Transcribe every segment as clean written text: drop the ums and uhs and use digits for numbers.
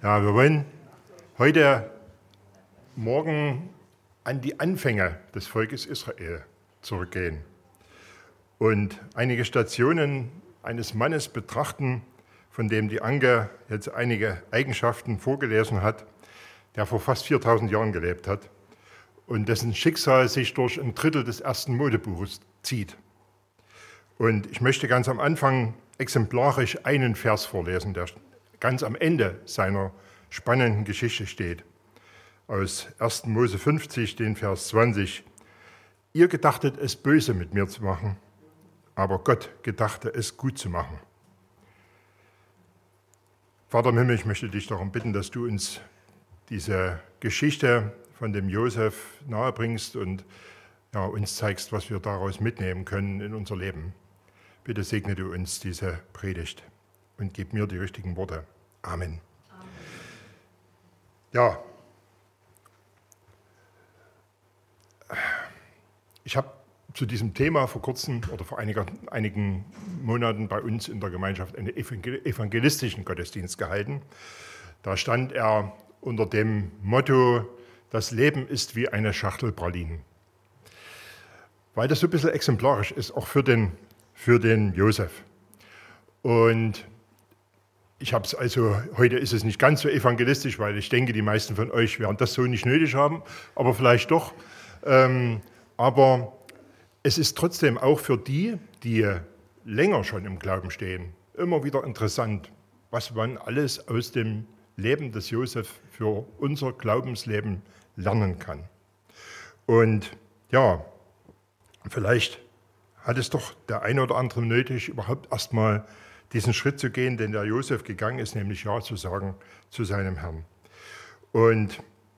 Ja, wir wollen heute Morgen an die Anfänge des Volkes Israel zurückgehen und einige Stationen eines Mannes betrachten, von dem die Anke jetzt einige Eigenschaften vorgelesen hat, der vor fast 4000 Jahren gelebt hat und dessen Schicksal sich durch ein Drittel des ersten Mosebuches zieht. Und ich möchte ganz am Anfang exemplarisch einen Vers vorlesen, der ganz am Ende seiner spannenden Geschichte steht. Aus 1. Mose 50, den Vers 20. Ihr gedachtet es böse mit mir zu machen, aber Gott gedachte es gut zu machen. Vater im Himmel, ich möchte dich darum bitten, dass du uns diese Geschichte von dem Josef nahebringst und uns zeigst, was wir daraus mitnehmen können in unser Leben. Bitte segne du uns diese Predigt und gib mir die richtigen Worte. Amen. Amen. Ja, ich habe zu diesem Thema vor kurzem oder vor einigen Monaten bei uns in der Gemeinschaft einen evangelistischen Gottesdienst gehalten. Da stand er unter dem Motto, das Leben ist wie eine Schachtel Pralinen. Weil das so ein bisschen exemplarisch ist, auch für den Josef. Und ich habe es also, heute ist es nicht ganz so evangelistisch, weil ich denke, die meisten von euch werden das so nicht nötig haben, aber vielleicht doch. Aber es ist trotzdem auch für die länger schon im Glauben stehen, immer wieder interessant, was man alles aus dem Leben des Josef für unser Glaubensleben lernen kann. Und ja, vielleicht hat es doch der eine oder andere nötig, überhaupt erstmal diesen Schritt zu gehen, den der Josef gegangen ist, nämlich Ja zu sagen zu seinem Herrn. Und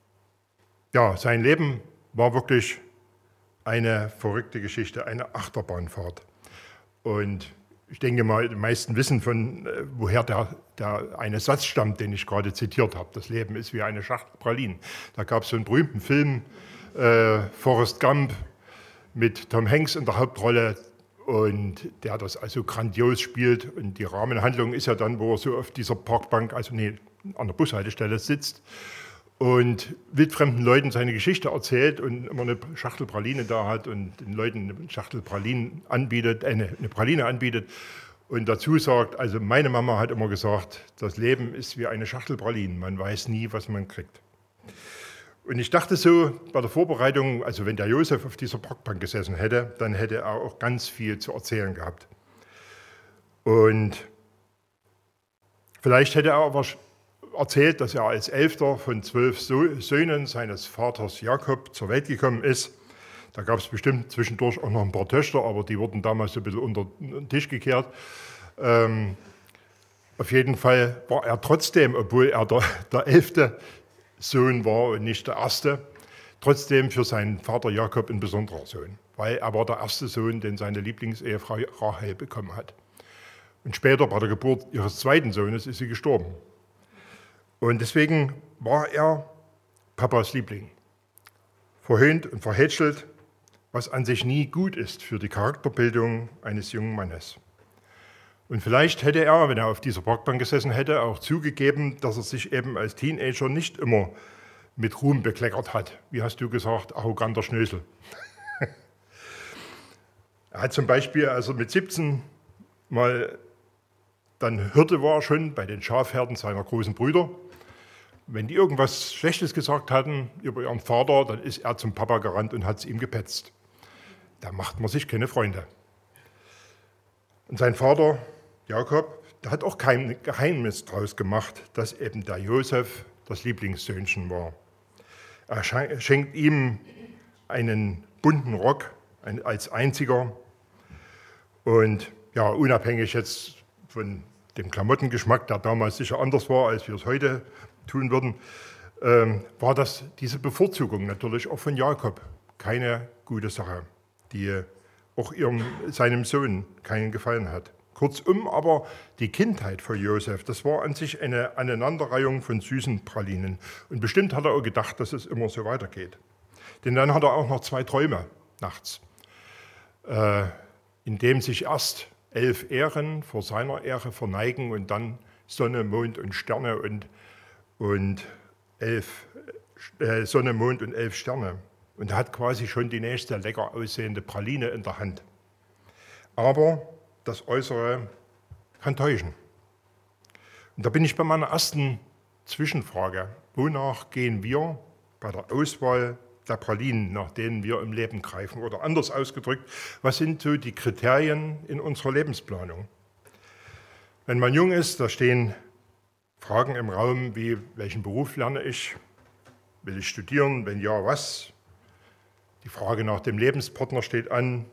ja, sein Leben war wirklich eine verrückte Geschichte, eine Achterbahnfahrt. Und ich denke mal, die meisten wissen, von woher der eine Satz stammt, den ich gerade zitiert habe. Das Leben ist wie eine Schachtel Pralinen. Da gab es so einen berühmten Film, Forrest Gump, mit Tom Hanks in der Hauptrolle und der das also grandios spielt. Und die Rahmenhandlung ist ja dann, wo er so auf dieser Parkbank, an der Bushaltestelle sitzt und wildfremden Leuten seine Geschichte erzählt und immer eine Schachtel Praline da hat und den Leuten eine Schachtel Pralinen anbietet, eine Praline anbietet und dazu sagt, also meine Mama hat immer gesagt, das Leben ist wie eine Schachtel Pralinen, man weiß nie, was man kriegt. Und ich dachte so bei der Vorbereitung, also wenn der Josef auf dieser Parkbank gesessen hätte, dann hätte er auch ganz viel zu erzählen gehabt. Und vielleicht hätte er aber erzählt, dass er als 11. von 12 Söhnen seines Vaters Jakob zur Welt gekommen ist. Da gab es bestimmt zwischendurch auch noch ein paar Töchter, aber die wurden damals so ein bisschen unter den Tisch gekehrt. Auf jeden Fall war er trotzdem, obwohl er der 11. Sohn war und nicht der erste, trotzdem für seinen Vater Jakob ein besonderer Sohn, weil er war der erste Sohn, den seine Lieblingsehefrau Rachel bekommen hat. Und später bei der Geburt ihres zweiten Sohnes ist sie gestorben. Und deswegen war er Papas Liebling. Verhöhnt und verhätschelt, was an sich nie gut ist für die Charakterbildung eines jungen Mannes. Und vielleicht hätte er, wenn er auf dieser Parkbank gesessen hätte, auch zugegeben, dass er sich eben als Teenager nicht immer mit Ruhm bekleckert hat. Wie hast du gesagt, arroganter Schnösel. Er hat zum Beispiel, als er mit 17 mal dann Hirte war, schon bei den Schafherden seiner großen Brüder. Wenn die irgendwas Schlechtes gesagt hatten über ihren Vater, dann ist er zum Papa gerannt und hat es ihm gepetzt. Da macht man sich keine Freunde. Und sein Vater Jakob, der hat auch kein Geheimnis daraus gemacht, dass eben der Josef das Lieblingssöhnchen war. Er schenkt ihm einen bunten Rock als einziger. Und ja, unabhängig jetzt von dem Klamottengeschmack, der damals sicher anders war, als wir es heute tun würden, war das diese Bevorzugung natürlich auch von Jakob keine gute Sache, die auch seinem Sohn keinen Gefallen hat. Kurzum aber, die Kindheit von Josef, das war an sich eine Aneinanderreihung von süßen Pralinen. Und bestimmt hat er auch gedacht, dass es immer so weitergeht. Denn dann hat er auch noch 2 Träume nachts, in dem sich erst 11 Ähren vor seiner Ehre verneigen und dann Sonne, Mond und Sterne und und Sonne, Mond und 11 Sterne. Und er hat quasi schon die nächste lecker aussehende Praline in der Hand. Aber das Äußere kann täuschen. Und da bin ich bei meiner ersten Zwischenfrage. Wonach gehen wir bei der Auswahl der Pralinen, nach denen wir im Leben greifen? Oder anders ausgedrückt, was sind so die Kriterien in unserer Lebensplanung? Wenn man jung ist, da stehen Fragen im Raum wie, welchen Beruf lerne ich? Will ich studieren? Wenn ja, was? Die Frage nach dem Lebenspartner steht an.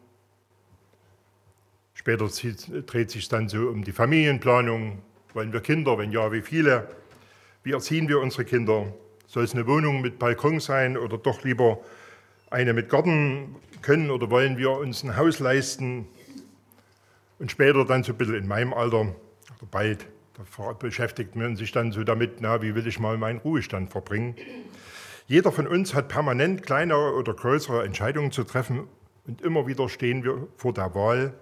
Später dreht sich dann so um die Familienplanung. Wollen wir Kinder? Wenn ja, wie viele? Wie erziehen wir unsere Kinder? Soll es eine Wohnung mit Balkon sein oder doch lieber eine mit Garten? Können oder wollen wir uns ein Haus leisten? Und später dann so ein bisschen in meinem Alter, oder bald, da beschäftigt man sich dann so damit, wie will ich mal meinen Ruhestand verbringen? Jeder von uns hat permanent kleinere oder größere Entscheidungen zu treffen und immer wieder stehen wir vor der Wahl,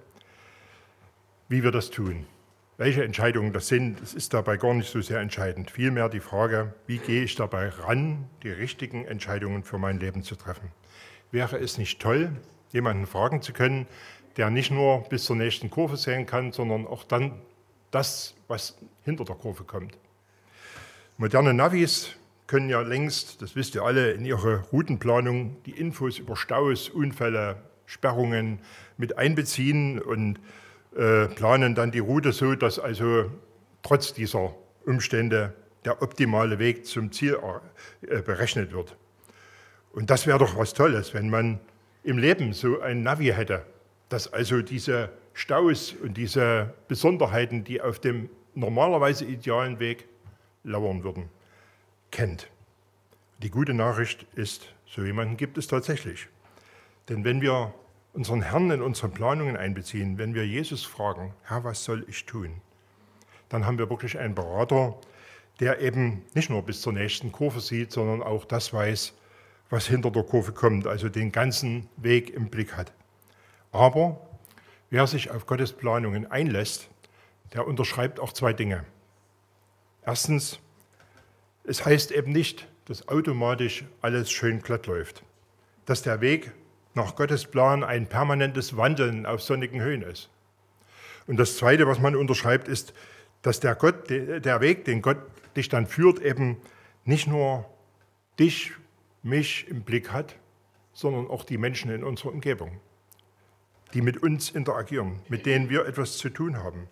wie wir das tun. Welche Entscheidungen das sind, das ist dabei gar nicht so sehr entscheidend. Vielmehr die Frage, wie gehe ich dabei ran, die richtigen Entscheidungen für mein Leben zu treffen. Wäre es nicht toll, jemanden fragen zu können, der nicht nur bis zur nächsten Kurve sehen kann, sondern auch dann das, was hinter der Kurve kommt. Moderne Navis können ja längst, das wisst ihr alle, in ihre Routenplanung die Infos über Staus, Unfälle, Sperrungen mit einbeziehen und planen dann die Route so, dass also trotz dieser Umstände der optimale Weg zum Ziel berechnet wird. Und das wäre doch was Tolles, wenn man im Leben so ein Navi hätte, das also diese Staus und diese Besonderheiten, die auf dem normalerweise idealen Weg lauern würden, kennt. Die gute Nachricht ist, so jemanden gibt es tatsächlich. Denn wenn wir unseren Herrn in unsere Planungen einbeziehen, wenn wir Jesus fragen, Herr, was soll ich tun? Dann haben wir wirklich einen Berater, der eben nicht nur bis zur nächsten Kurve sieht, sondern auch das weiß, was hinter der Kurve kommt, also den ganzen Weg im Blick hat. Aber wer sich auf Gottes Planungen einlässt, der unterschreibt auch zwei Dinge. Erstens, es heißt eben nicht, dass automatisch alles schön glatt läuft, dass der Weg nach Gottes Plan ein permanentes Wandeln auf sonnigen Höhen ist. Und das Zweite, was man unterschreibt, ist, dass der Weg, den Gott dich dann führt, eben nicht nur dich, mich im Blick hat, sondern auch die Menschen in unserer Umgebung, die mit uns interagieren, mit denen wir etwas zu tun haben.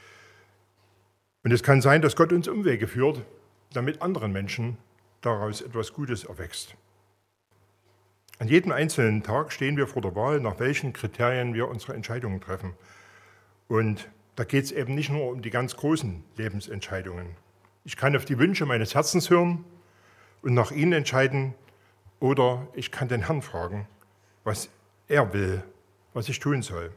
Und es kann sein, dass Gott uns Umwege führt, damit anderen Menschen daraus etwas Gutes erwächst. An jedem einzelnen Tag stehen wir vor der Wahl, nach welchen Kriterien wir unsere Entscheidungen treffen. Und da geht es eben nicht nur um die ganz großen Lebensentscheidungen. Ich kann auf die Wünsche meines Herzens hören und nach ihnen entscheiden, oder ich kann den Herrn fragen, was er will, was ich tun soll.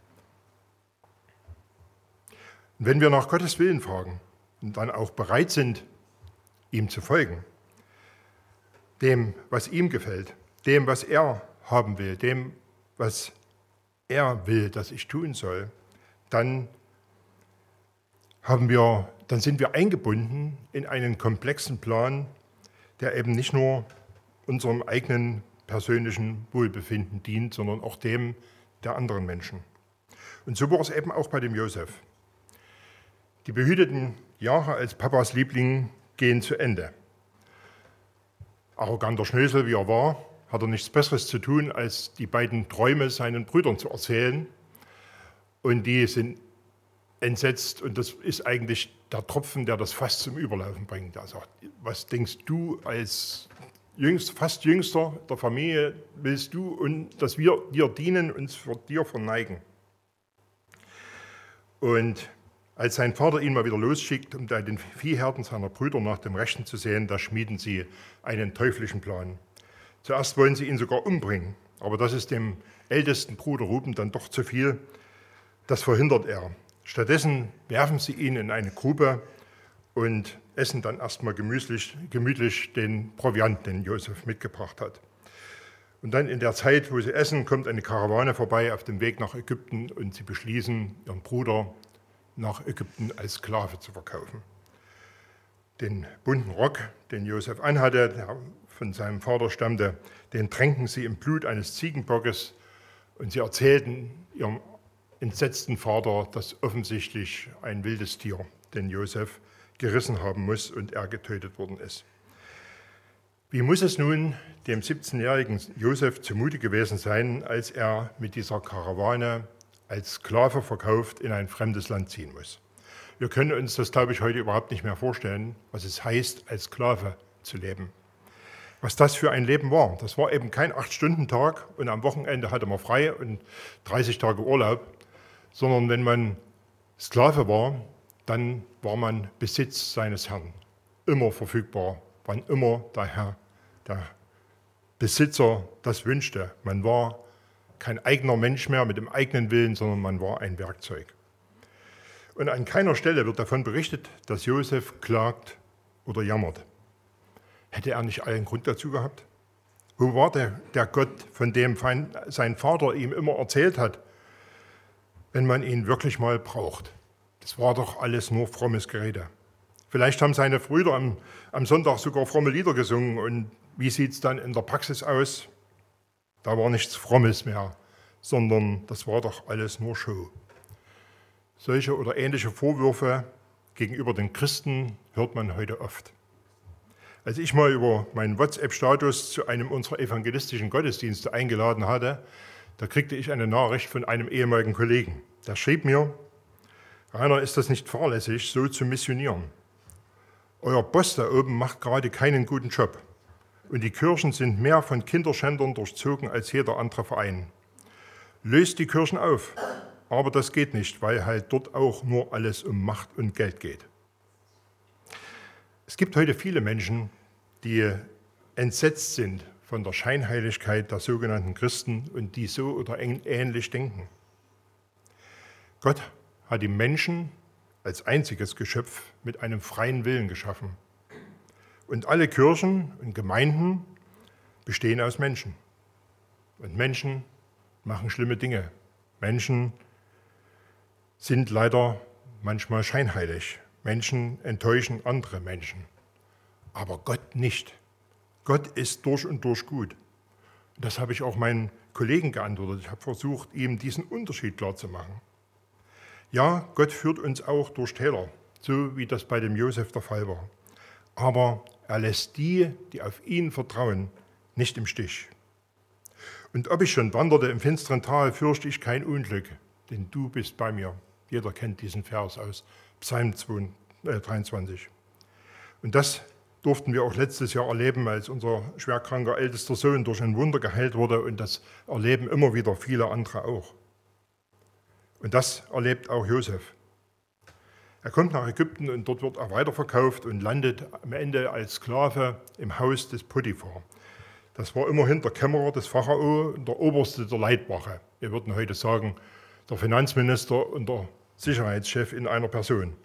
Und wenn wir nach Gottes Willen fragen und dann auch bereit sind, ihm zu folgen, dem, was ihm gefällt, dem, was er haben will, dem, was er will, dass ich tun soll, dann sind wir eingebunden in einen komplexen Plan, der eben nicht nur unserem eigenen persönlichen Wohlbefinden dient, sondern auch dem der anderen Menschen. Und so war es eben auch bei dem Josef. Die behüteten Jahre als Papas Liebling gehen zu Ende. Arroganter Schnösel, wie er war, hat er nichts Besseres zu tun, als die beiden Träume seinen Brüdern zu erzählen. Und die sind entsetzt. Und das ist eigentlich der Tropfen, der das Fass zum Überlaufen bringt. Er sagt, was denkst du als fast Jüngster der Familie, willst du, und dass wir dir dienen, uns vor dir verneigen? Und als sein Vater ihn mal wieder losschickt, um bei den Viehherden seiner Brüder nach dem Rechten zu sehen, da schmieden sie einen teuflischen Plan. Zuerst wollen sie ihn sogar umbringen, aber das ist dem ältesten Bruder Ruben dann doch zu viel. Das verhindert er. Stattdessen werfen sie ihn in eine Grube und essen dann erstmal gemütlich den Proviant, den Josef mitgebracht hat. Und dann in der Zeit, wo sie essen, kommt eine Karawane vorbei auf dem Weg nach Ägypten und sie beschließen, ihren Bruder nach Ägypten als Sklave zu verkaufen. Den bunten Rock, den Josef anhatte, der von seinem Vater stammte, den tränken sie im Blut eines Ziegenbockes und sie erzählten ihrem entsetzten Vater, dass offensichtlich ein wildes Tier den Josef gerissen haben muss und er getötet worden ist. Wie muss es nun dem 17-jährigen Josef zumute gewesen sein, als er mit dieser Karawane als Sklave verkauft in ein fremdes Land ziehen muss? Wir können uns das, glaube ich, heute überhaupt nicht mehr vorstellen, was es heißt, als Sklave zu leben. Was das für ein Leben war. Das war eben kein 8-Stunden-Tag und am Wochenende hatte man frei und 30 Tage Urlaub, sondern wenn man Sklave war, dann war man Besitz seines Herrn. Immer verfügbar, wann immer der Herr, der Besitzer das wünschte. Man war kein eigener Mensch mehr mit dem eigenen Willen, sondern man war ein Werkzeug. Und an keiner Stelle wird davon berichtet, dass Josef klagt oder jammert. Hätte er nicht allen Grund dazu gehabt? Wo war der Gott, von dem sein Vater ihm immer erzählt hat, wenn man ihn wirklich mal braucht? Das war doch alles nur frommes Gerede. Vielleicht haben seine Brüder am Sonntag sogar fromme Lieder gesungen. Und wie sieht es dann in der Praxis aus? Da war nichts Frommes mehr, sondern das war doch alles nur Show. Solche oder ähnliche Vorwürfe gegenüber den Christen hört man heute oft. Als ich mal über meinen WhatsApp-Status zu einem unserer evangelistischen Gottesdienste eingeladen hatte, da kriegte ich eine Nachricht von einem ehemaligen Kollegen. Der schrieb mir: Rainer, ist das nicht fahrlässig, so zu missionieren? Euer Boss da oben macht gerade keinen guten Job. Und die Kirchen sind mehr von Kinderschändern durchzogen als jeder andere Verein. Löst die Kirchen auf. Aber das geht nicht, weil halt dort auch nur alles um Macht und Geld geht. Es gibt heute viele Menschen, die entsetzt sind von der Scheinheiligkeit der sogenannten Christen und die so oder ähnlich denken. Gott hat die Menschen als einziges Geschöpf mit einem freien Willen geschaffen. Und alle Kirchen und Gemeinden bestehen aus Menschen. Und Menschen machen schlimme Dinge. Menschen sind leider manchmal scheinheilig. Menschen enttäuschen andere Menschen. Aber Gott nicht. Gott ist durch und durch gut. Das habe ich auch meinen Kollegen geantwortet. Ich habe versucht, ihm diesen Unterschied klarzumachen. Ja, Gott führt uns auch durch Täler, so wie das bei dem Josef der Fall war. Aber er lässt die, die auf ihn vertrauen, nicht im Stich. Und ob ich schon wanderte im finsteren Tal, fürchte ich kein Unglück, denn du bist bei mir. Jeder kennt diesen Vers aus Psalm 23. Und das durften wir auch letztes Jahr erleben, als unser schwerkranker ältester Sohn durch ein Wunder geheilt wurde. Und das erleben immer wieder viele andere auch. Und das erlebt auch Josef. Er kommt nach Ägypten und dort wird er weiterverkauft und landet am Ende als Sklave im Haus des Potiphar. Das war immerhin der Kämmerer des Pharao und der Oberste der Leibwache. Wir würden heute sagen, der Finanzminister und der Sicherheitschef in einer Person.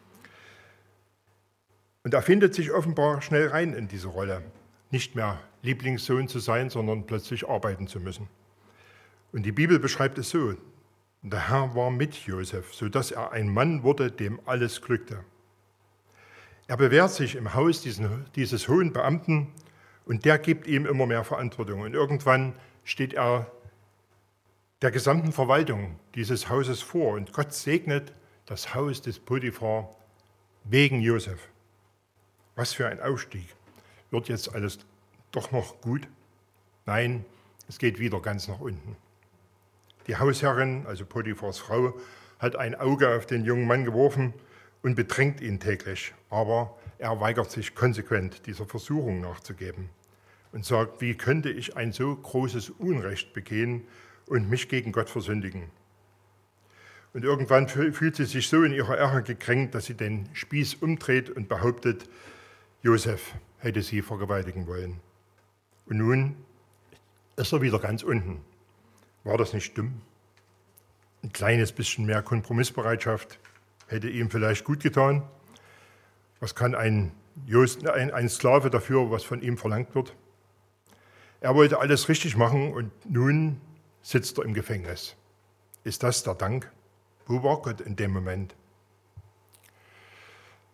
Und er findet sich offenbar schnell rein in diese Rolle. Nicht mehr Lieblingssohn zu sein, sondern plötzlich arbeiten zu müssen. Und die Bibel beschreibt es so: Der Herr war mit Josef, sodass er ein Mann wurde, dem alles glückte. Er bewährt sich im Haus dieses hohen Beamten und der gibt ihm immer mehr Verantwortung. Und irgendwann steht er der gesamten Verwaltung dieses Hauses vor und Gott segnet das Haus des Potiphar wegen Josef. Was für ein Aufstieg. Wird jetzt alles doch noch gut? Nein, es geht wieder ganz nach unten. Die Hausherrin, also Potiphars Frau, hat ein Auge auf den jungen Mann geworfen und bedrängt ihn täglich. Aber er weigert sich konsequent, dieser Versuchung nachzugeben und sagt: Wie könnte ich ein so großes Unrecht begehen und mich gegen Gott versündigen? Und irgendwann fühlt sie sich so in ihrer Ehre gekränkt, dass sie den Spieß umdreht und behauptet, Josef hätte sie vergewaltigen wollen. Und nun ist er wieder ganz unten. War das nicht dumm? Ein kleines bisschen mehr Kompromissbereitschaft hätte ihm vielleicht gut getan. Was kann ein Sklave dafür, was von ihm verlangt wird? Er wollte alles richtig machen und nun sitzt er im Gefängnis. Ist das der Dank? Wo war Gott in dem Moment?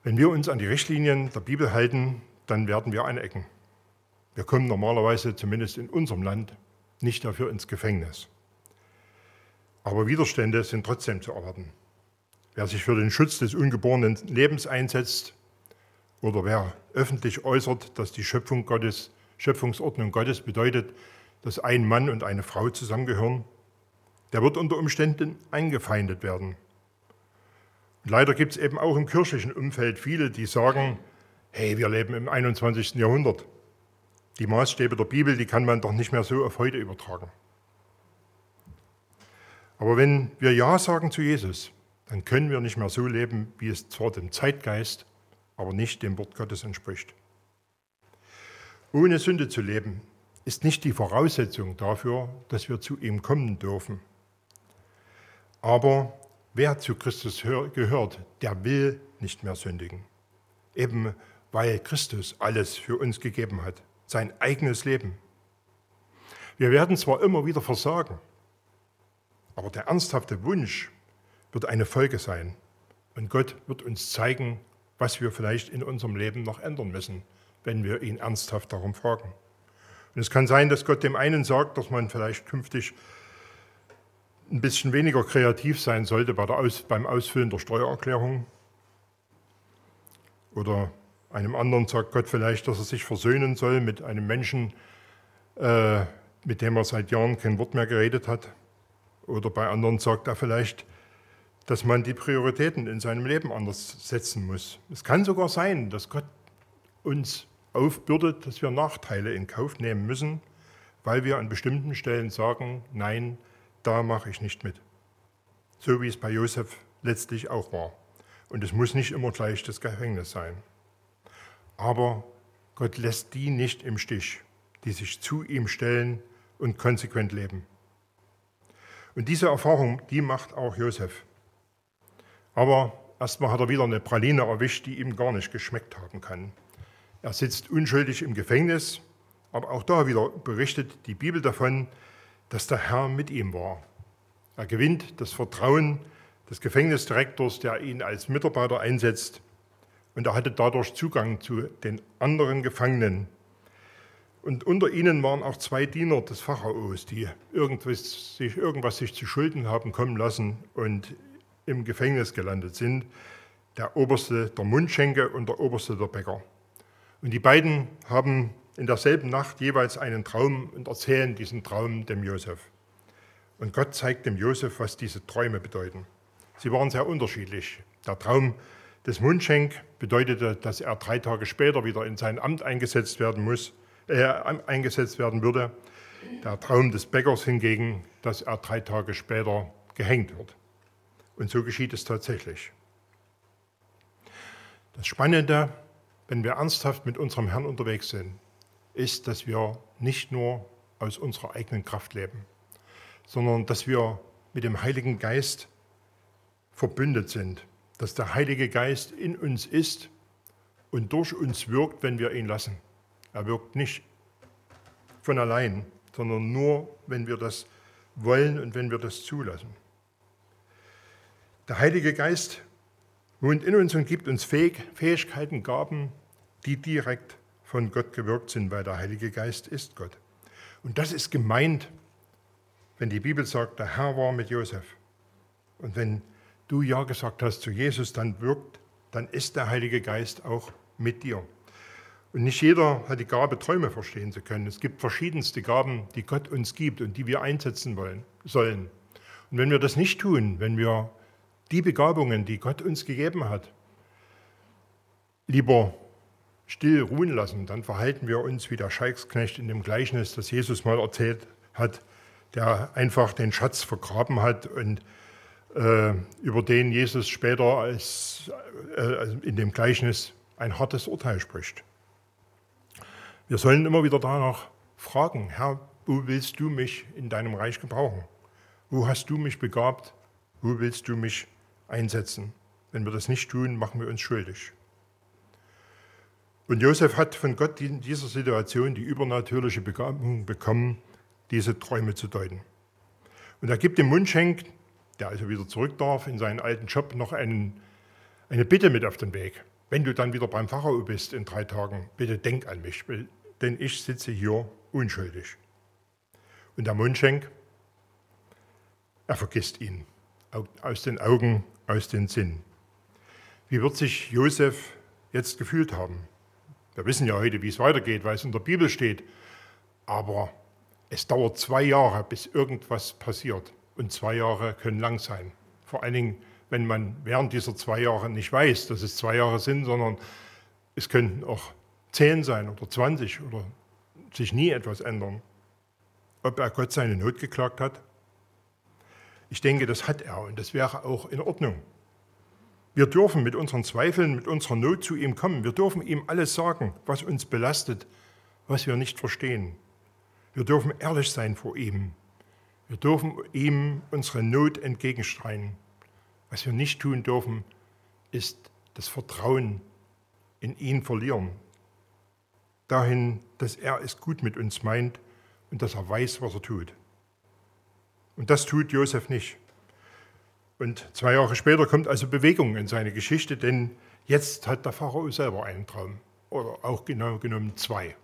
Wenn wir uns an die Richtlinien der Bibel halten, dann werden wir anecken. Wir kommen normalerweise, zumindest in unserem Land, nicht dafür ins Gefängnis. Aber Widerstände sind trotzdem zu erwarten. Wer sich für den Schutz des ungeborenen Lebens einsetzt oder wer öffentlich äußert, dass die Schöpfungsordnung Gottes bedeutet, dass ein Mann und eine Frau zusammengehören, der wird unter Umständen eingefeindet werden. Und leider gibt es eben auch im kirchlichen Umfeld viele, die sagen, hey, wir leben im 21. Jahrhundert. Die Maßstäbe der Bibel, die kann man doch nicht mehr so auf heute übertragen. Aber wenn wir Ja sagen zu Jesus, dann können wir nicht mehr so leben, wie es zwar dem Zeitgeist, aber nicht dem Wort Gottes entspricht. Ohne Sünde zu leben, ist nicht die Voraussetzung dafür, dass wir zu ihm kommen dürfen. Aber wer zu Christus gehört, der will nicht mehr sündigen. Eben weil Christus alles für uns gegeben hat, sein eigenes Leben. Wir werden zwar immer wieder versagen, aber der ernsthafte Wunsch wird eine Folge sein. Und Gott wird uns zeigen, was wir vielleicht in unserem Leben noch ändern müssen, wenn wir ihn ernsthaft darum fragen. Und es kann sein, dass Gott dem einen sagt, dass man vielleicht künftig ein bisschen weniger kreativ sein sollte beim Ausfüllen der Steuererklärung. Oder einem anderen sagt Gott vielleicht, dass er sich versöhnen soll mit einem Menschen, mit dem er seit Jahren kein Wort mehr geredet hat. Oder bei anderen sagt er vielleicht, dass man die Prioritäten in seinem Leben anders setzen muss. Es kann sogar sein, dass Gott uns aufbürdet, dass wir Nachteile in Kauf nehmen müssen, weil wir an bestimmten Stellen sagen, nein, da mache ich nicht mit. So wie es bei Josef letztlich auch war. Und es muss nicht immer gleich das Gefängnis sein. Aber Gott lässt die nicht im Stich, die sich zu ihm stellen und konsequent leben. Und diese Erfahrung, die macht auch Josef. Aber erstmal hat er wieder eine Praline erwischt, die ihm gar nicht geschmeckt haben kann. Er sitzt unschuldig im Gefängnis, aber auch da wieder berichtet die Bibel davon, dass der Herr mit ihm war. Er gewinnt das Vertrauen des Gefängnisdirektors, der ihn als Mitarbeiter einsetzt, und er hatte dadurch Zugang zu den anderen Gefangenen. Und unter ihnen waren auch 2 Diener des Pharaos, die irgendwas sich zu Schulden haben kommen lassen und im Gefängnis gelandet sind. Der Oberste der Mundschenke und der Oberste der Bäcker. Und die beiden haben in derselben Nacht jeweils einen Traum und erzählen diesen Traum dem Josef. Und Gott zeigt dem Josef, was diese Träume bedeuten. Sie waren sehr unterschiedlich. Der Traum des Mundschenk bedeutete, dass er 3 Tage später wieder in sein Amt eingesetzt werden würde. Der Traum des Bäckers hingegen, dass er 3 Tage später gehängt wird. Und so geschieht es tatsächlich. Das Spannende, wenn wir ernsthaft mit unserem Herrn unterwegs sind, ist, dass wir nicht nur aus unserer eigenen Kraft leben, sondern dass wir mit dem Heiligen Geist verbündet sind, dass der Heilige Geist in uns ist und durch uns wirkt, wenn wir ihn lassen. Er wirkt nicht von allein, sondern nur, wenn wir das wollen und wenn wir das zulassen. Der Heilige Geist wohnt in uns und gibt uns Fähigkeiten, Gaben, die direkt von Gott gewirkt sind, weil der Heilige Geist ist Gott. Und das ist gemeint, wenn die Bibel sagt, der Herr war mit Josef. Und wenn du Ja gesagt hast zu Jesus, dann ist der Heilige Geist auch mit dir. Und nicht jeder hat die Gabe, Träume verstehen zu können. Es gibt verschiedenste Gaben, die Gott uns gibt und die wir einsetzen sollen. Und wenn wir das nicht tun, wenn wir die Begabungen, die Gott uns gegeben hat, lieber still ruhen lassen, dann verhalten wir uns wie der Scheiksknecht in dem Gleichnis, das Jesus mal erzählt hat, der einfach den Schatz vergraben hat und über den Jesus später in dem Gleichnis ein hartes Urteil spricht. Wir sollen immer wieder danach fragen, Herr, wo willst du mich in deinem Reich gebrauchen? Wo hast du mich begabt? Wo willst du mich einsetzen? Wenn wir das nicht tun, machen wir uns schuldig. Und Josef hat von Gott in dieser Situation die übernatürliche Begabung bekommen, diese Träume zu deuten. Und er gibt dem Mundschenk, der also wieder zurück darf, in seinen alten Job noch eine Bitte mit auf den Weg. wenn du dann wieder beim Pharao bist in 3 Tagen, bitte denk an mich, denn ich sitze hier unschuldig. Und der Mundschenk, er vergisst ihn, aus den Augen, aus den Sinn. Wie wird sich Josef jetzt gefühlt haben? Wir wissen ja heute, wie es weitergeht, weil es in der Bibel steht. Aber es dauert 2 Jahre, bis irgendwas passiert. Und 2 Jahre können lang sein. Vor allen Dingen, wenn man während dieser 2 Jahre nicht weiß, dass es 2 Jahre sind, sondern es könnten auch 10 sein oder 20 oder sich nie etwas ändern. Ob er Gott seine Not geklagt hat? Ich denke, das hat er und das wäre auch in Ordnung. Wir dürfen mit unseren Zweifeln, mit unserer Not zu ihm kommen. Wir dürfen ihm alles sagen, was uns belastet, was wir nicht verstehen. Wir dürfen ehrlich sein vor ihm. Wir dürfen ihm unsere Not entgegenstreuen. Was wir nicht tun dürfen, ist das Vertrauen in ihn verlieren. Dahin, dass er es gut mit uns meint und dass er weiß, was er tut. Und das tut Josef nicht. Und 2 Jahre später kommt also Bewegung in seine Geschichte, denn jetzt hat der Pharao selber einen Traum, oder auch genau genommen 2.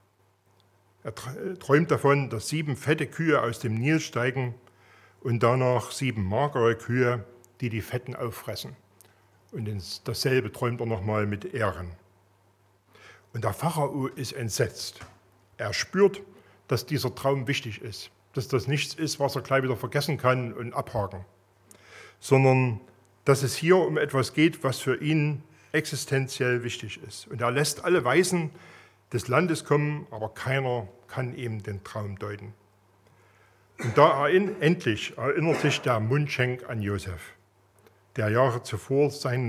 Er träumt davon, dass 7 fette Kühe aus dem Nil steigen und danach 7 magere Kühe, die die Fetten auffressen. Und dasselbe träumt er nochmal mit Ähren. Und der Pharao ist entsetzt. Er spürt, dass dieser Traum wichtig ist, dass das nichts ist, was er gleich wieder vergessen kann und abhaken, sondern dass es hier um etwas geht, was für ihn existenziell wichtig ist. Und er lässt alle Weisen des Landes kommen, aber keiner kann ihm den Traum deuten. Und da endlich erinnert sich der Mundschenk an Josef, der Jahre zuvor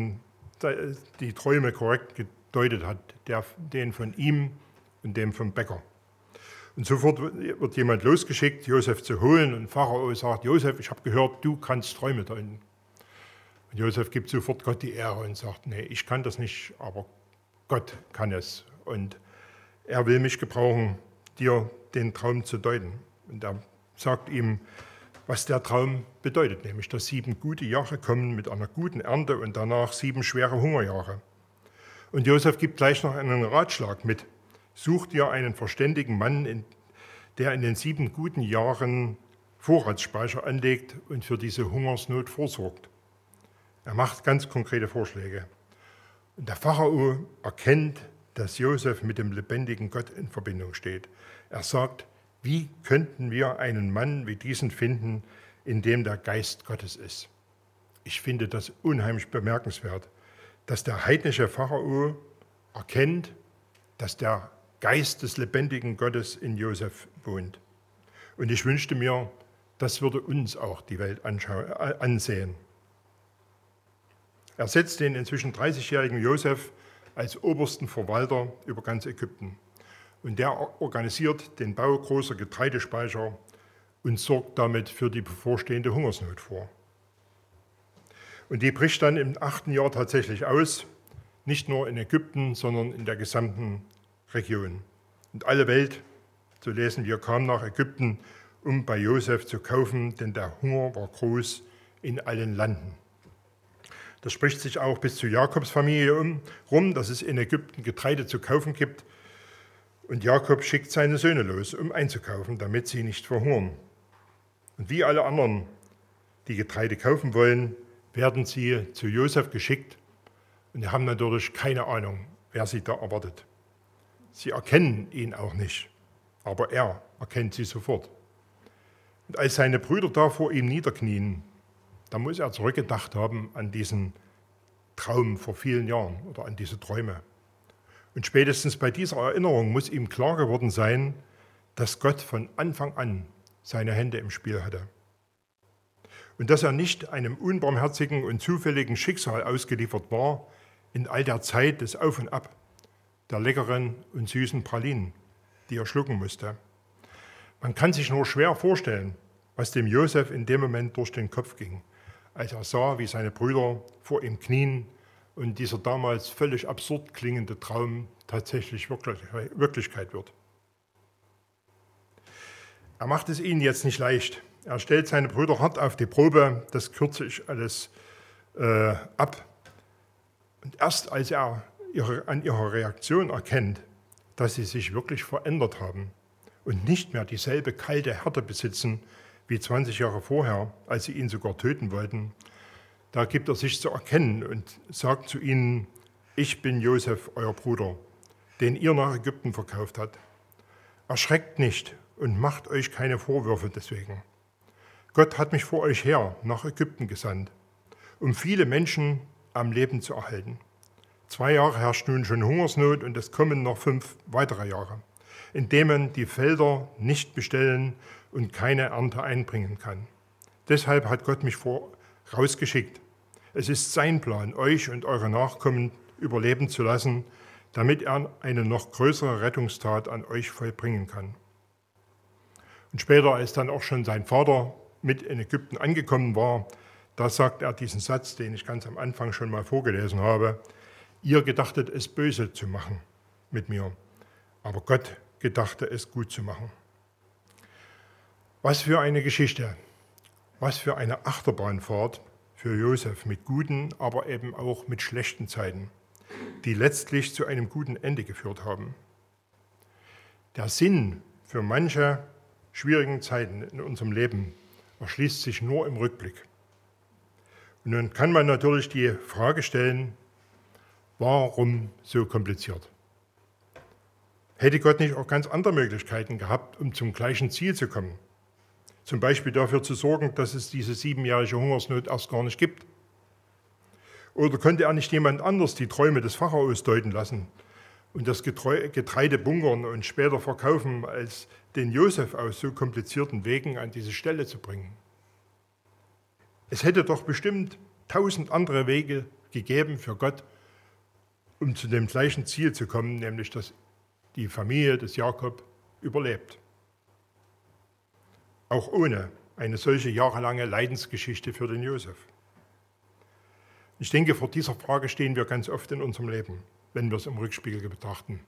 die Träume korrekt gedeutet hat, den von ihm und dem vom Bäcker. Und sofort wird jemand losgeschickt, Josef zu holen, und Pharao sagt: Josef, ich habe gehört, du kannst Träume deuten. Und Josef gibt sofort Gott die Ehre und sagt: Nee, ich kann das nicht, aber Gott kann es. Und er will mich gebrauchen, dir den Traum zu deuten. Und er sagt ihm, was der Traum bedeutet, nämlich, dass 7 gute Jahre kommen mit einer guten Ernte und danach 7 schwere Hungerjahre. Und Josef gibt gleich noch einen Ratschlag mit: Such dir einen verständigen Mann, der in den 7 guten Jahren Vorratsspeicher anlegt und für diese Hungersnot vorsorgt. Er macht ganz konkrete Vorschläge. Und der Pharao erkennt, dass Josef mit dem lebendigen Gott in Verbindung steht. Er sagt: Wie könnten wir einen Mann wie diesen finden, in dem der Geist Gottes ist? Ich finde das unheimlich bemerkenswert, dass der heidnische Pharao erkennt, dass der Geist des lebendigen Gottes in Josef wohnt. Und ich wünschte mir, das würde uns auch die Welt ansehen. Er setzt den inzwischen 30-jährigen Josef als obersten Verwalter über ganz Ägypten. Und der organisiert den Bau großer Getreidespeicher und sorgt damit für die bevorstehende Hungersnot vor. Und die bricht dann im 8. Jahr tatsächlich aus, nicht nur in Ägypten, sondern in der gesamten Region. Und alle Welt, so lesen wir, kam nach Ägypten, um bei Josef zu kaufen, denn der Hunger war groß in allen Landen. Das spricht sich auch bis zur Jakobsfamilie rum, dass es in Ägypten Getreide zu kaufen gibt. Und Jakob schickt seine Söhne los, um einzukaufen, damit sie nicht verhungern. Und wie alle anderen, die Getreide kaufen wollen, werden sie zu Josef geschickt und haben natürlich keine Ahnung, wer sie da erwartet. Sie erkennen ihn auch nicht, aber er erkennt sie sofort. Und als seine Brüder da vor ihm niederknien, da muss er zurückgedacht haben an diesen Traum vor vielen Jahren oder an diese Träume. Und spätestens bei dieser Erinnerung muss ihm klar geworden sein, dass Gott von Anfang an seine Hände im Spiel hatte. Und dass er nicht einem unbarmherzigen und zufälligen Schicksal ausgeliefert war in all der Zeit des Auf und Ab, der leckeren und süßen Pralinen, die er schlucken musste. Man kann sich nur schwer vorstellen, was dem Josef in dem Moment durch den Kopf ging, als er sah, wie seine Brüder vor ihm knien und dieser damals völlig absurd klingende Traum tatsächlich Wirklichkeit wird. Er macht es ihnen jetzt nicht leicht. Er stellt seine Brüder hart auf die Probe, das kürze ich alles ab. Und erst als er an ihrer Reaktion erkennt, dass sie sich wirklich verändert haben und nicht mehr dieselbe kalte Härte besitzen wie 20 Jahre vorher, als sie ihn sogar töten wollten, da gibt er sich zu erkennen und sagt zu ihnen: Ich bin Josef, euer Bruder, den ihr nach Ägypten verkauft habt. Erschreckt nicht und macht euch keine Vorwürfe deswegen. Gott hat mich vor euch her nach Ägypten gesandt, um viele Menschen am Leben zu erhalten. 2 Jahre herrscht nun schon Hungersnot und es kommen noch 5 weitere Jahre, in denen man die Felder nicht bestellen und keine Ernte einbringen kann. Deshalb hat Gott mich vorausgeschickt. Es ist sein Plan, euch und eure Nachkommen überleben zu lassen, damit er eine noch größere Rettungstat an euch vollbringen kann. Und später, als dann auch schon sein Vater mit in Ägypten angekommen war, da sagt er diesen Satz, den ich ganz am Anfang schon mal vorgelesen habe: Ihr gedachtet es böse zu machen mit mir, aber Gott gedachte es gut zu machen. Was für eine Geschichte, was für eine Achterbahnfahrt für Josef mit guten, aber eben auch mit schlechten Zeiten, die letztlich zu einem guten Ende geführt haben. Der Sinn für manche schwierigen Zeiten in unserem Leben erschließt sich nur im Rückblick. Und dann kann man natürlich die Frage stellen: Warum so kompliziert? Hätte Gott nicht auch ganz andere Möglichkeiten gehabt, um zum gleichen Ziel zu kommen? Zum Beispiel dafür zu sorgen, dass es diese 7-jährige Hungersnot erst gar nicht gibt. Oder konnte er nicht jemand anders die Träume des Pharaos deuten lassen und das Getreide bunkern und später verkaufen, als den Josef aus so komplizierten Wegen an diese Stelle zu bringen? Es hätte doch bestimmt 1000 andere Wege gegeben für Gott, um zu dem gleichen Ziel zu kommen, nämlich dass die Familie des Jakob überlebt. Auch ohne eine solche jahrelange Leidensgeschichte für den Josef. Ich denke, vor dieser Frage stehen wir ganz oft in unserem Leben, wenn wir es im Rückspiegel betrachten.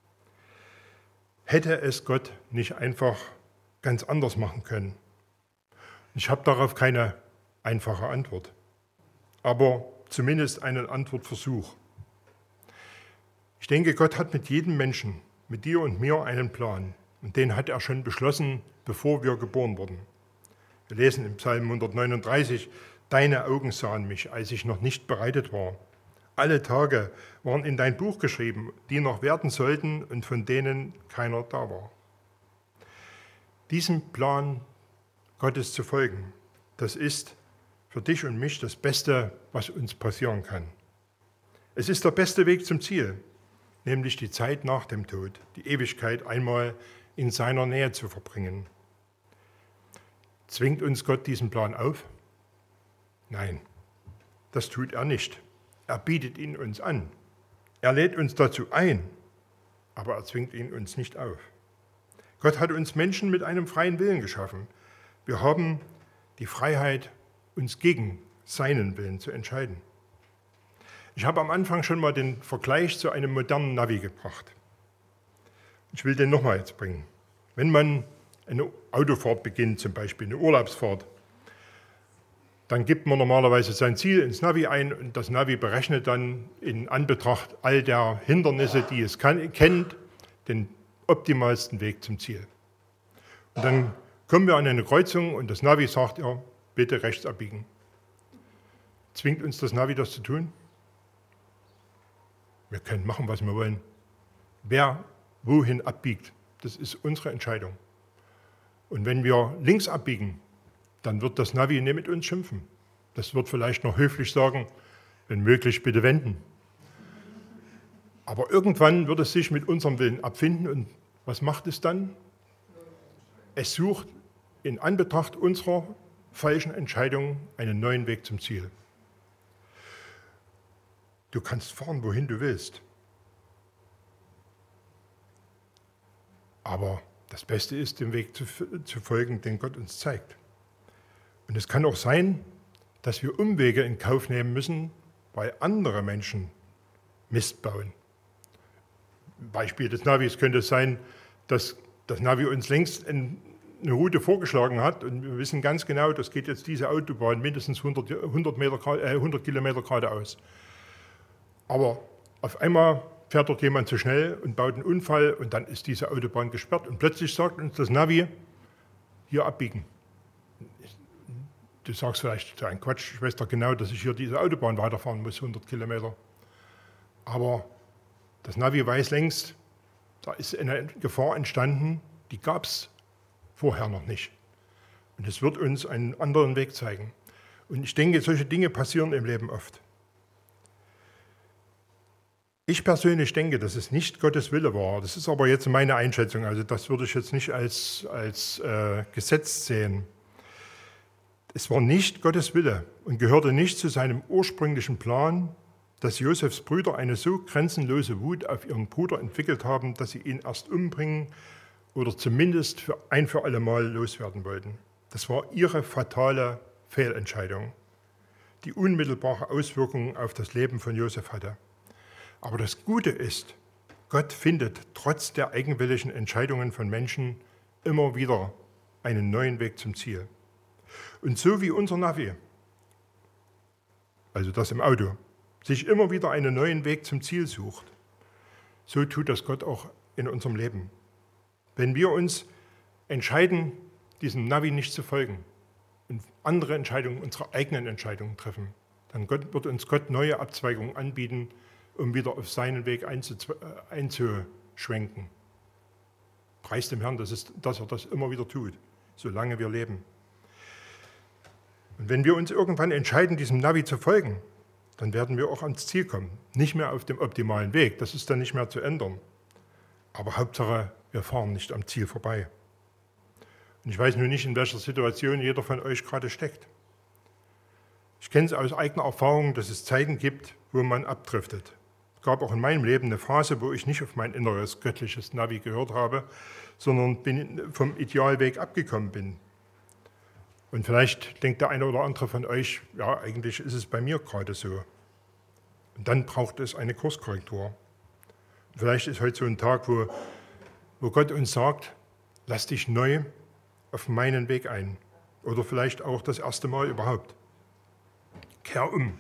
Hätte es Gott nicht einfach ganz anders machen können? Ich habe darauf keine einfache Antwort, aber zumindest einen Antwortversuch. Ich denke, Gott hat mit jedem Menschen, mit dir und mir, einen Plan. Und den hat er schon beschlossen, bevor wir geboren wurden. Wir lesen im Psalm 139: Deine Augen sahen mich, als ich noch nicht bereitet war. Alle Tage waren in dein Buch geschrieben, die noch werden sollten und von denen keiner da war. Diesem Plan Gottes zu folgen, das ist für dich und mich das Beste, was uns passieren kann. Es ist der beste Weg zum Ziel, nämlich die Zeit nach dem Tod, die Ewigkeit einmal in seiner Nähe zu verbringen. Zwingt uns Gott diesen Plan auf? Nein, das tut er nicht. Er bietet ihn uns an. Er lädt uns dazu ein, aber er zwingt ihn uns nicht auf. Gott hat uns Menschen mit einem freien Willen geschaffen. Wir haben die Freiheit, uns gegen seinen Willen zu entscheiden. Ich habe am Anfang schon mal den Vergleich zu einem modernen Navi gebracht. Ich will den nochmal jetzt bringen. Wenn man eine Autofahrt beginnt, zum Beispiel eine Urlaubsfahrt, dann gibt man normalerweise sein Ziel ins Navi ein und das Navi berechnet dann in Anbetracht all der Hindernisse, die es kennt, den optimalsten Weg zum Ziel. Und dann kommen wir an eine Kreuzung und das Navi sagt, ja, bitte rechts abbiegen. Zwingt uns das Navi, das zu tun? Wir können machen, was wir wollen. Wer wohin abbiegt, das ist unsere Entscheidung. Und wenn wir links abbiegen, dann wird das Navi nicht mit uns schimpfen. Das wird vielleicht noch höflich sagen, wenn möglich, bitte wenden. Aber irgendwann wird es sich mit unserem Willen abfinden und was macht es dann? Es sucht in Anbetracht unserer falschen Entscheidung einen neuen Weg zum Ziel. Du kannst fahren, wohin du willst. Aber das Beste ist, dem Weg zu folgen, den Gott uns zeigt. Und es kann auch sein, dass wir Umwege in Kauf nehmen müssen, weil andere Menschen Mist bauen. Beispiel des Navis könnte es sein, dass das Navi uns längst eine Route vorgeschlagen hat und wir wissen ganz genau, das geht jetzt diese Autobahn mindestens 100 Kilometer geradeaus. Aber Auf einmal fährt dort jemand zu schnell und baut einen Unfall und dann ist diese Autobahn gesperrt und plötzlich sagt uns das Navi, hier abbiegen. Du sagst vielleicht, ein Quatsch, ich weiß doch genau, dass ich hier diese Autobahn weiterfahren muss, 100 Kilometer. Aber das Navi weiß längst, da ist eine Gefahr entstanden, die gab es vorher noch nicht. Und es wird uns einen anderen Weg zeigen. Und ich denke, solche Dinge passieren im Leben oft. Ich persönlich denke, dass es nicht Gottes Wille war. Das ist aber jetzt meine Einschätzung. Also das würde ich jetzt nicht als Gesetz sehen. Es war nicht Gottes Wille und gehörte nicht zu seinem ursprünglichen Plan, dass Josefs Brüder eine so grenzenlose Wut auf ihren Bruder entwickelt haben, dass sie ihn erst umbringen oder zumindest für alle Mal loswerden wollten. Das war ihre fatale Fehlentscheidung, die unmittelbare Auswirkungen auf das Leben von Josef hatte. Aber das Gute ist, Gott findet trotz der eigenwilligen Entscheidungen von Menschen immer wieder einen neuen Weg zum Ziel. Und so wie unser Navi, also das im Auto, sich immer wieder einen neuen Weg zum Ziel sucht, so tut das Gott auch in unserem Leben. Wenn wir uns entscheiden, diesem Navi nicht zu folgen und andere Entscheidungen, unsere eigenen Entscheidungen treffen, dann wird uns Gott neue Abzweigungen anbieten, um wieder auf seinen Weg einzuschwenken. Preis dem Herrn, dass er das immer wieder tut, solange wir leben. Und wenn wir uns irgendwann entscheiden, diesem Navi zu folgen, dann werden wir auch ans Ziel kommen. Nicht mehr auf dem optimalen Weg, das ist dann nicht mehr zu ändern. Aber Hauptsache, wir fahren nicht am Ziel vorbei. Und ich weiß nun nicht, in welcher Situation jeder von euch gerade steckt. Ich kenne es aus eigener Erfahrung, dass es Zeiten gibt, wo man abdriftet. Es gab auch in meinem Leben eine Phase, wo ich nicht auf mein inneres göttliches Navi gehört habe, sondern vom Idealweg abgekommen bin. Und vielleicht denkt der eine oder andere von euch, ja, eigentlich ist es bei mir gerade so. Und dann braucht es eine Kurskorrektur. Und vielleicht ist heute so ein Tag, wo Gott uns sagt, lass dich neu auf meinen Weg ein. Oder vielleicht auch das erste Mal überhaupt. Kehr um.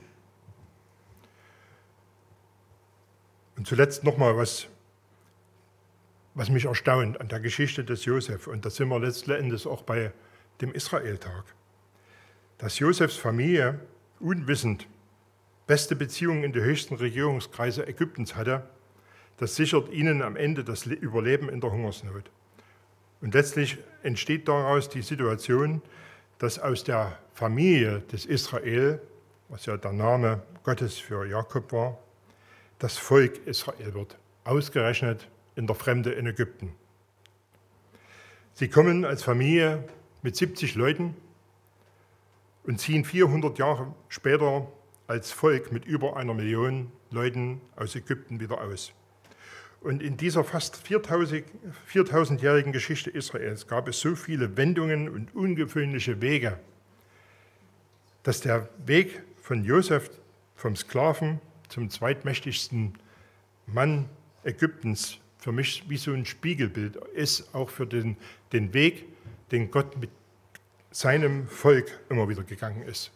Und zuletzt nochmal was mich erstaunt an der Geschichte des Josef. Und da sind wir letzten Endes auch bei dem Israeltag. Dass Josefs Familie unwissend beste Beziehungen in die höchsten Regierungskreise Ägyptens hatte, das sichert ihnen am Ende das Überleben in der Hungersnot. Und letztlich entsteht daraus die Situation, dass aus der Familie des Israel, was ja der Name Gottes für Jakob war, das Volk Israel wird, ausgerechnet in der Fremde in Ägypten. Sie kommen als Familie mit 70 Leuten und ziehen 400 Jahre später als Volk mit über 1 Million Leuten aus Ägypten wieder aus. Und in dieser fast 4000-jährigen Geschichte Israels gab es so viele Wendungen und ungewöhnliche Wege, dass der Weg von Josef vom Sklaven zum zweitmächtigsten Mann Ägyptens für mich wie so ein Spiegelbild ist, auch für den Weg, den Gott mit seinem Volk immer wieder gegangen ist.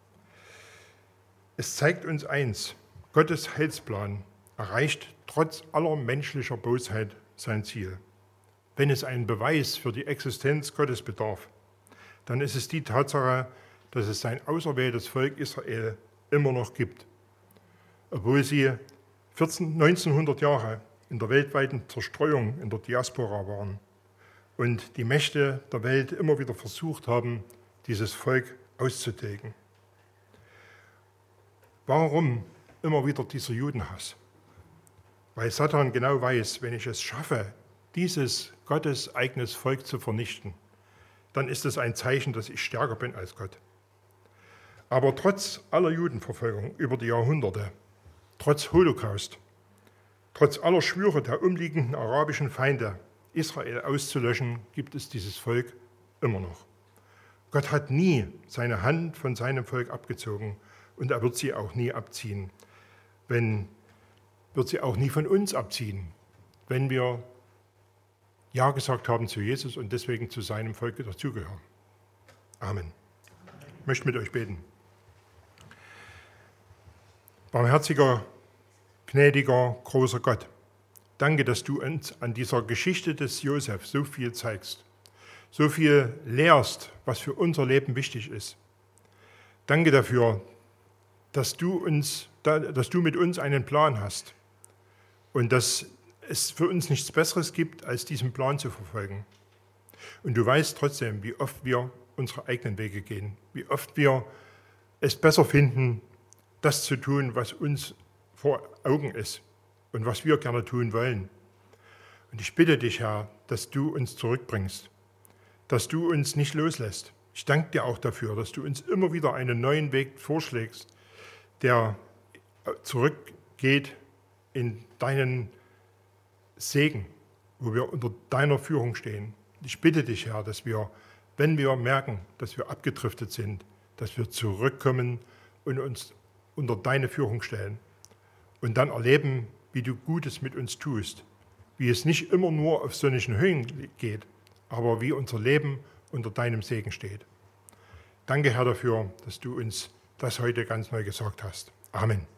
Es zeigt uns eins: Gottes Heilsplan erreicht trotz aller menschlicher Bosheit sein Ziel. Wenn es einen Beweis für die Existenz Gottes bedarf, dann ist es die Tatsache, dass es sein auserwähltes Volk Israel immer noch gibt, obwohl sie 1900 Jahre in der weltweiten Zerstreuung in der Diaspora waren und die Mächte der Welt immer wieder versucht haben, dieses Volk auszutilgen. Warum immer wieder dieser Judenhass? Weil Satan genau weiß, wenn ich es schaffe, dieses Gottes eigenes Volk zu vernichten, dann ist es ein Zeichen, dass ich stärker bin als Gott. Aber trotz aller Judenverfolgung über die Jahrhunderte, trotz Holocaust, trotz aller Schwüre der umliegenden arabischen Feinde, Israel auszulöschen, gibt es dieses Volk immer noch. Gott hat nie seine Hand von seinem Volk abgezogen und er wird sie auch nie abziehen. Wird sie auch nie von uns abziehen, wenn wir Ja gesagt haben zu Jesus und deswegen zu seinem Volk dazugehören. Amen. Ich möchte mit euch beten. Barmherziger, Gnädiger, großer Gott, danke, dass du uns an dieser Geschichte des Josef so viel zeigst, so viel lehrst, was für unser Leben wichtig ist. Danke dafür, dass du mit uns einen Plan hast und dass es für uns nichts Besseres gibt, als diesen Plan zu verfolgen. Und du weißt trotzdem, wie oft wir unsere eigenen Wege gehen, wie oft wir es besser finden, das zu tun, was uns vor Augen ist und was wir gerne tun wollen. Und ich bitte dich, Herr, dass du uns zurückbringst, dass du uns nicht loslässt. Ich danke dir auch dafür, dass du uns immer wieder einen neuen Weg vorschlägst, der zurückgeht in deinen Segen, wo wir unter deiner Führung stehen. Ich bitte dich, Herr, dass wir, wenn wir merken, dass wir abgedriftet sind, dass wir zurückkommen und uns unter deine Führung stellen und dann erleben, wie du Gutes mit uns tust, wie es nicht immer nur auf sonnigen Höhen geht, aber wie unser Leben unter deinem Segen steht. Danke, Herr, dafür, dass du uns das heute ganz neu gesagt hast. Amen.